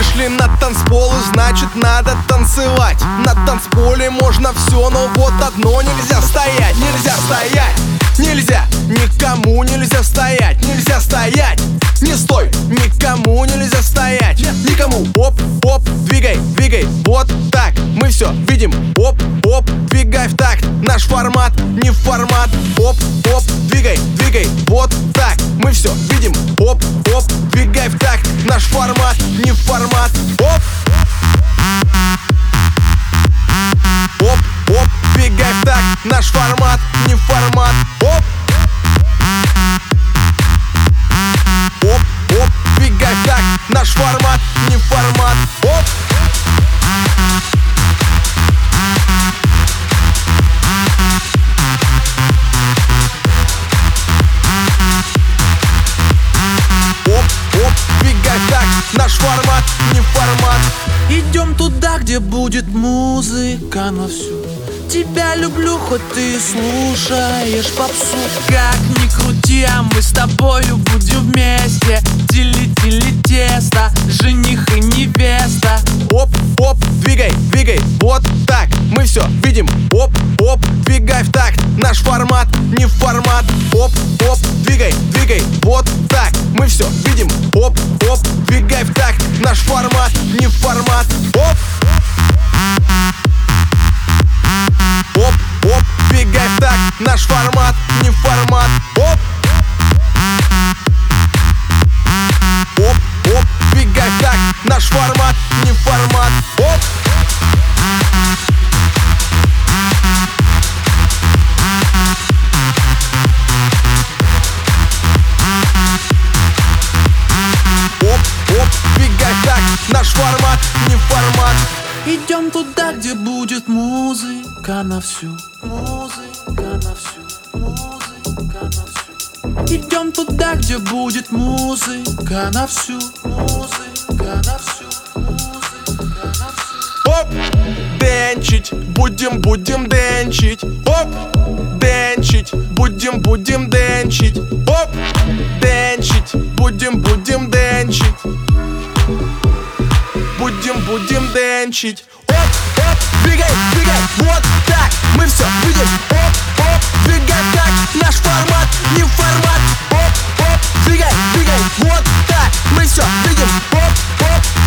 Пришли на танцпол, и значит надо танцевать. На танцполе можно все, но вот одно нельзя стоять. Нельзя стоять, нельзя, никому нельзя стоять. Нельзя стоять, не стой, никому нельзя стоять. Никому, оп, оп, двигай, двигай, вот так. Мы все видим, оп, оп, двигай в такт. Наш формат не формат, оп, оп, двигай, двигай, вот так. Мы все видим, оп, оп, двигай в такт. Наш формат не формат, оп, оп, оп, двигай в такт. Наш формат не формат, оп, оп, оп, двигай в такт. Наш формат не формат, оп. Наш формат не формат. Идем туда, где будет музыка на всю. Тебя люблю, хоть ты слушаешь попсу. Как ни крути, а мы с тобою будем вместе. Тили-тили тесто, жених и невеста. Оп, оп, двигай, двигай, вот так. Мы все видим, оп, оп, двигай в такт. Наш формат не формат, оп, оп, двигай, двигай, вот так. Мы все видим, оп, оп, двигай в такт. Наш формат не формат, оп, оп, оп, двигай в такт. Наш формат не формат, оп, оп, оп, двигай в такт. Наш формат не формат, оп. Наш формат не формат. Идем туда, где будет музыка на всю. Музыка на всю, музыка на всю. Идем туда, где будет музыка на всю. Музыка на всю, музыка на всю. Оп, денчить, будем денчить. Оп, денчить, будем денчить. Оп, денчить, будем денчить. Будем денчить. Оп, оп, двигай, двигай, вот так. Мы все видим, оп, оп, двигай так. Наш формат не формат. Оп, оп, двигай, двигай, вот так. Мы все видим, оп, оп,